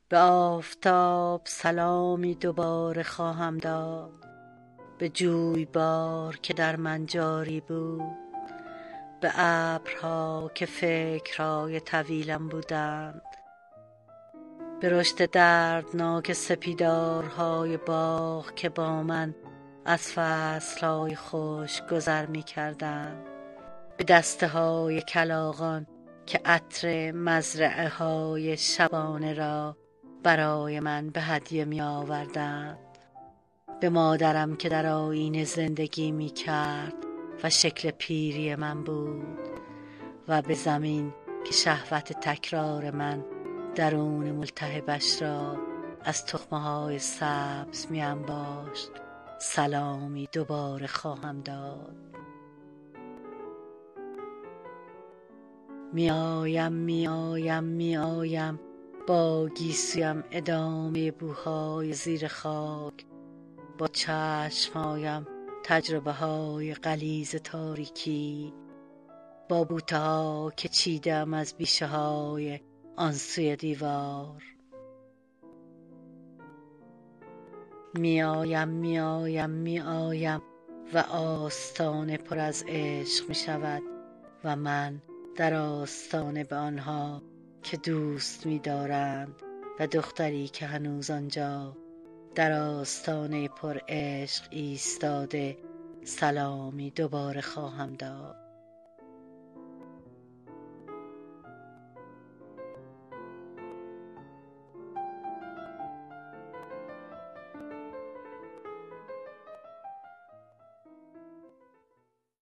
به آفتاب سلامی دوباره خواهم داد، به جویبار که در من جاری بود، به ابرها که فکرهای طویلم بودند، به رشد دردناک سپیدارهای باغ که با من از فصلهای خشک گذر می کردند، به دسته های کلاغان که عطر مزرعه های شبانه را برای من به هدیه می آوردند، به مادرم که در آیینه زندگی می کرد و شکل پیری من بود، و به زمین که شهوت تکرار من درون ملتهبش را از تخمه های سبز می انباشت سلامی دوباره خواهم داد. می آیم با گیسویم ادامه بوهای زیر خاک، با چشمهایم تجربه های غلیظ تاریکی، با بوته ها که چیدم از بیشه های آن سوی دیوار. می آیم و آستانه پر از عشق می شود و من در آستانه به آنها که دوست می دارند و دختری که هنوز آنجا در آستانه پر عشق ایستاده سلامی دوباره خواهم داد.